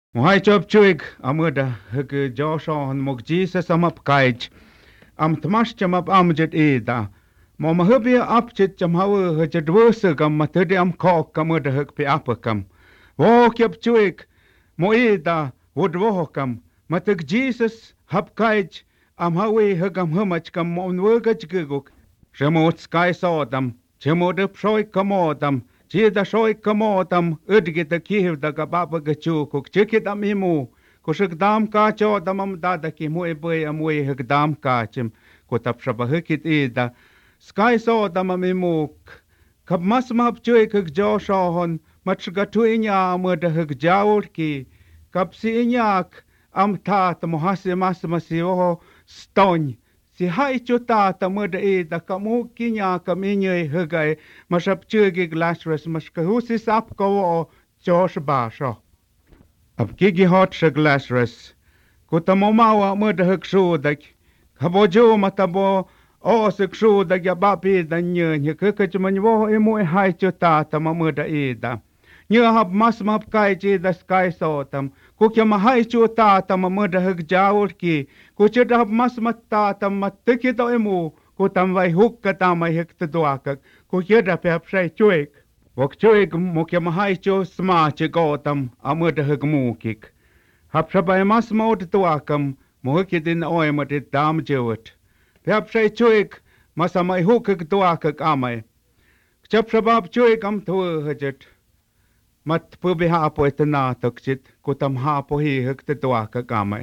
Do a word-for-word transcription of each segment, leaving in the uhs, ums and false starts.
Mohai chop chuig amuda hug Joshua and mog Jesus am up kaij. Am tmash cham up amjet eda. Mo mahubia upchit cham hawe hujat wursug am matudi am kok amuda hug pi apakam. Walk up chuig mo eda would walkam. Matug Jesus hap kaij am hawe hug am humach kam mon wurgaj guguk. Shemot sky sodam. Chemod up shoy kamodam. Chida shoy kamodam udgit the kiv the gababa gachukuk chikidam imu kushigdam ka chodamam dada ki mue boy amwe higdam kachim kutap shabahikit ida sky sodam imuk kab masmap chuik joshon machgatuinya mud higjaurki kab sinyak am tat mohasi masmasio stony si hai chuta ta mud ida kamu kinya kaminye higai mashap chugig Lazarus mashkahusi sap ko Josh basho ab gigi hot shag Lazarus kutamomawa mud higshudak habojo matabo o sikshudak yabapi danye nyekachmanwo emu hai chuta ta mamuda ida Nya hab masmap kai chi da sky sotam kukya mahai chu ta tam mud hig jaur ki kuchit hab masmatta tam matki to emu kutam vai hukka tam hik to doaka kukya da pe sai chuik wok chuik mukya mahai chu sma chi gotam amud hig mukik hab sabai masmod doakam muhkidin oimat dam jewet pe sai chuik masamai hukk doaka amai chap sabab chuik am thu hajet mat pubi hapo itna tokchit kutam hapo hi hekte toaka kamai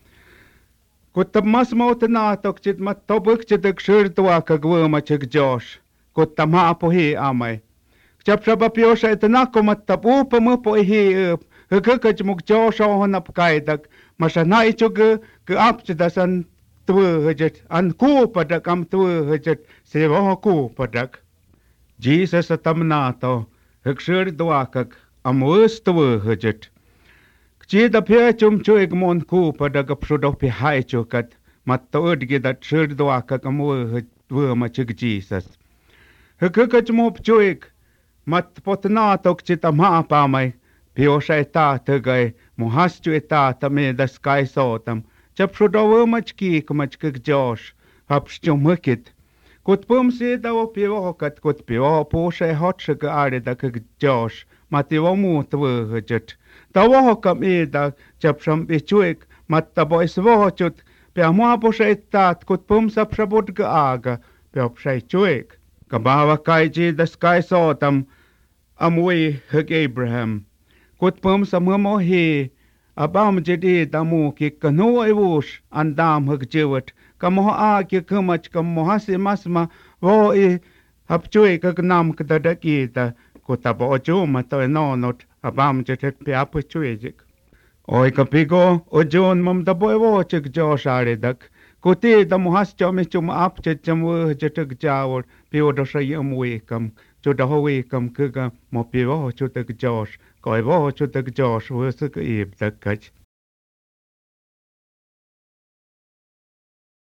kutam mas mautna tokchit mat tobuk chitek shir toaka gwma chik Josh kutam hapo hi amai chap shaba piosha itna komat tapu pamu po hi hekach muk Josh on ap kaidak masana ichug ke apchidasan tu hajet an ku padak am tu hajet sewa ku padak Jesus atamnato Hekshir dwakak am worst to hujit. Kchi the peer chum chuig mon ku padag psud of high chokat, mat toad get that shir dwakak am wormachig Jesus. Hekukach mop chuig, mat potna tokchit am hapamai, piosha ta tugay, muhastu eta tame the sky sotam, chapsud over much kik machkik Josh, hapstum wicked. Kut pum si da o pivo kat kut pivo po she hot shig are da kig Josh mati wo mu twu hujit da wo kam e da chap sham be chuik mat da boys wo chut pe mo po she tat kut pum sap shabut ga aga pe op she chuik ka bawa kai ji da sky sotam amwe hig Abraham kut pum sam mo he abam jedi da mu ki kanu e wush andam hig jewet Kamoh a ki kumach kamoh si masma wo I hapchui kagnam kadadakita kutabo ojuma to nonot abam jetek piapu chuijik. Oi kapigo ojon mum da boy wo chik Josh aridak kuti da muhas chomi chum ap checham wo jetek jawor piodo shayam wekam chuda ho wekam kuga mo pivo chutek Josh koi wo chutek Josh wo suk ib dakach.